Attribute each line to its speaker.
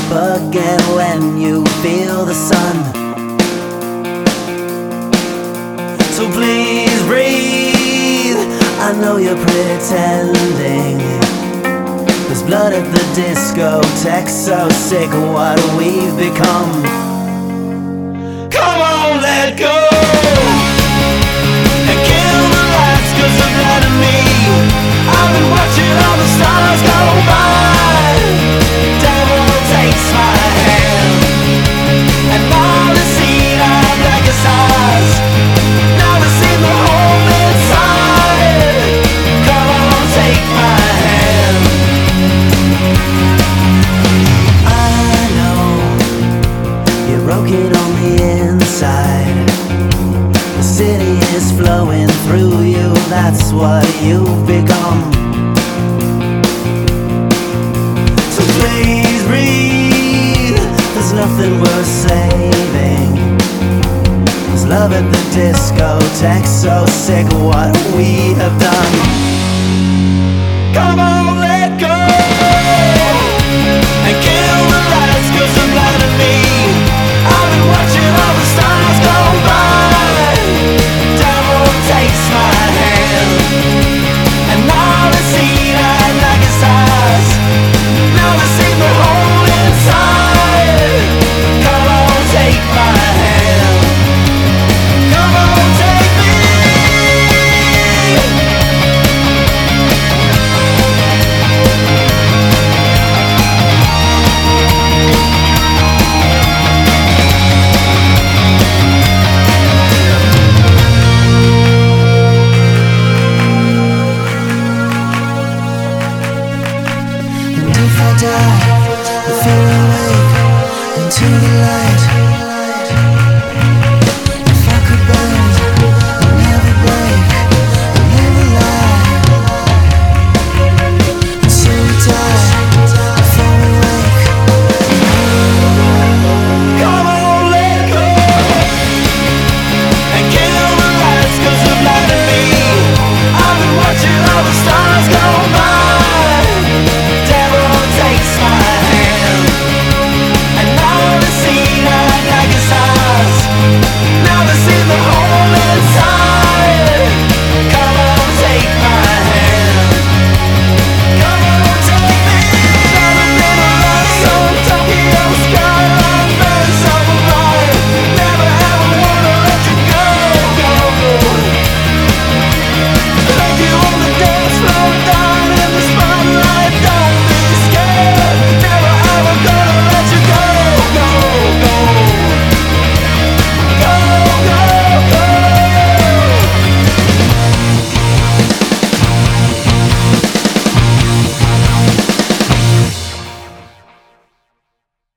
Speaker 1: again when you feel the sun. So please breathe, I know you're pretending. There's blood at the discotheque, so sick of what we've become. Come on, let go and kill the lights, 'cause they're blinding me. I've been watching all the stars go by. Devil takes my hand, and all the seed are black as stars. Now I've seen the hole inside. Come on, take my hand. I know you're broken on the inside. The city is flowing through you, that's what you've become. So please breathe, there's nothing worth saving. There's love at the discotheque, so sick of what we have done. Come on!